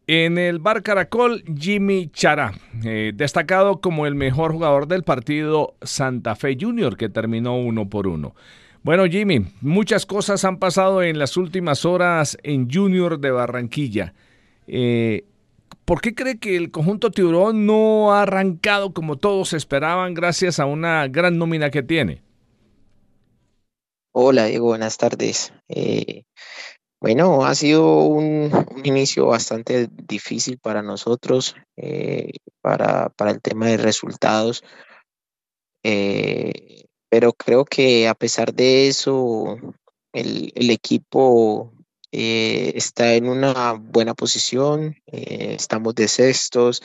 En el Bar Caracol, Jimmy Chará, destacado como el mejor jugador del partido Santa Fe Junior, que terminó 1-1. Bueno, Jimmy, muchas cosas han pasado en las últimas horas en Junior de Barranquilla. Eh, ¿Por qué cree que el conjunto tiburón no ha arrancado como todos esperaban gracias a una gran nómina que tiene? Hola Diego, buenas tardes. Bueno, ha sido un inicio bastante difícil para nosotros, para el tema de resultados, pero creo que a pesar de eso, el equipo está en una buena posición, estamos de sextos,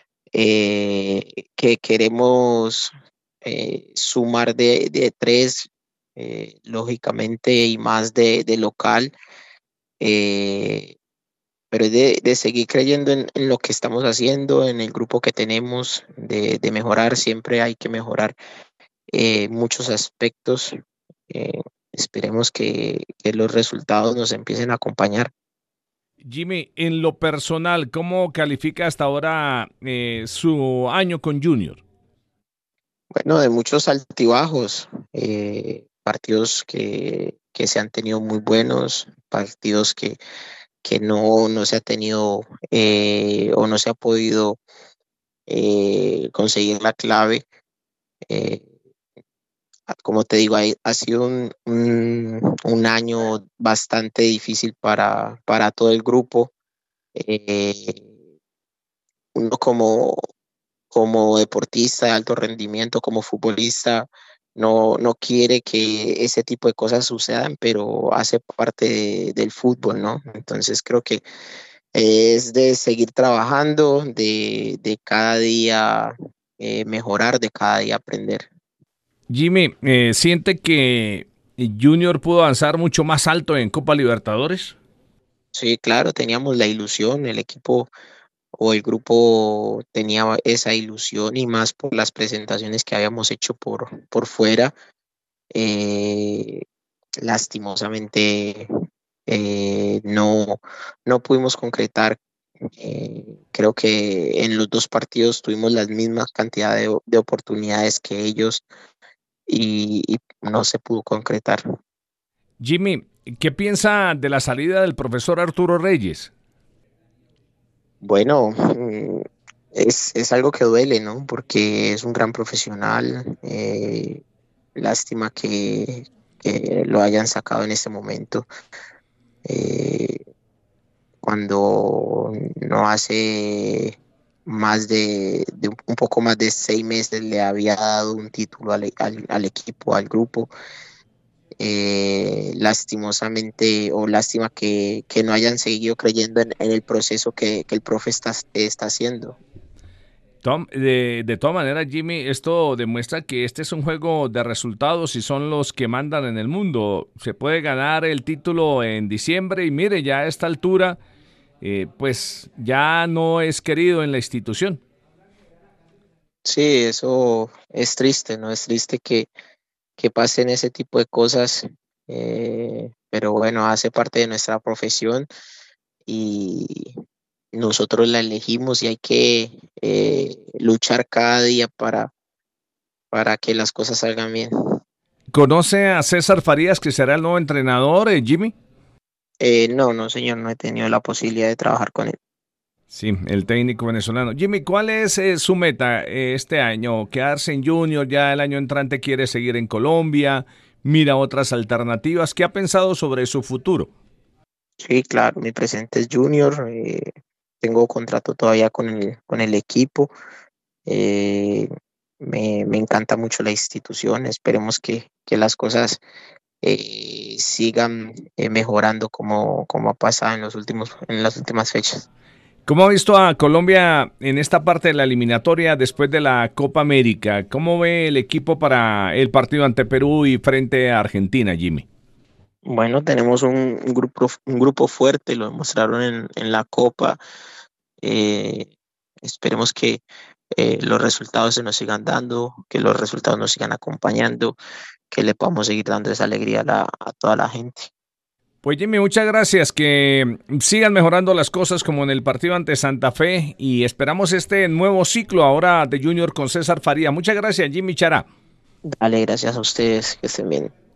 que queremos sumar de tres, lógicamente, y más de local, eh, pero es de seguir creyendo en lo que estamos haciendo, en el grupo que tenemos, de mejorar, siempre hay que mejorar muchos aspectos. eh, Esperemos que los resultados nos empiecen a acompañar. Jimmy, en lo personal, ¿cómo califica hasta ahora su año con Junior? Bueno, de muchos altibajos, partidos que se han tenido muy buenos, partidos que no se ha tenido o no se ha podido conseguir la clave. Eh, Como te digo, ha sido un año bastante difícil para todo el grupo. Eh, Uno como deportista de alto rendimiento, como futbolista, no quiere que ese tipo de cosas sucedan, pero hace parte del fútbol, ¿no? Entonces creo que es de seguir trabajando, de cada día mejorar, de cada día aprender. Jimmy, ¿siente que Junior pudo avanzar mucho más alto en Copa Libertadores? Sí, claro, teníamos la ilusión, el equipo o el grupo tenía esa ilusión y más por las presentaciones que habíamos hecho por fuera. Eh, Lastimosamente no pudimos concretar. Creo que en los dos partidos tuvimos la misma cantidad de oportunidades que ellos y no se pudo concretar. Jimmy, ¿qué piensa de la salida del profesor Arturo Reyes? Bueno, es algo que duele, ¿no? Porque es un gran profesional. Lástima que lo hayan sacado en este momento. eh, Cuando no hace más de un poco más de 6 meses le había dado un título al equipo, al grupo. Lastimosamente, o lástima que no hayan seguido creyendo en el proceso que el profe está haciendo. De todas maneras, Jimmy, esto demuestra que este es un juego de resultados y son los que mandan en el mundo. Se puede ganar el título en diciembre y mire, ya a esta altura, pues ya no es querido en la institución. Sí, eso es triste, ¿no? Es triste que pasen ese tipo de cosas, pero bueno, hace parte de nuestra profesión y nosotros la elegimos y hay que luchar cada día para que las cosas salgan bien. ¿Conoce a César Farías, que será el nuevo entrenador, Jimmy? No, no, señor, no he tenido la posibilidad de trabajar con él. Sí, el técnico venezolano. Jimmy, ¿cuál es su meta este año? ¿Quedarse en Junior? ¿Ya el año entrante quiere seguir en Colombia? ¿Mira otras alternativas? ¿Qué ha pensado sobre su futuro? Sí, claro, mi presente es Junior, tengo contrato todavía con el equipo. eh, Me encanta mucho la institución, esperemos que las cosas sigan mejorando como ha pasado en las últimas fechas. ¿Cómo ha visto a Colombia en esta parte de la eliminatoria después de la Copa América? ¿Cómo ve el equipo para el partido ante Perú y frente a Argentina, Jimmy? Bueno, tenemos un grupo fuerte, lo demostraron en la Copa. eh, Esperemos que los resultados se nos sigan dando, que los resultados nos sigan acompañando, que le podamos seguir dando esa alegría a toda la gente. Pues Jimmy, muchas gracias, que sigan mejorando las cosas como en el partido ante Santa Fe y esperamos este nuevo ciclo ahora de Junior con César Faría. Muchas gracias, Jimmy Chará. Dale, gracias a ustedes, que estén bien.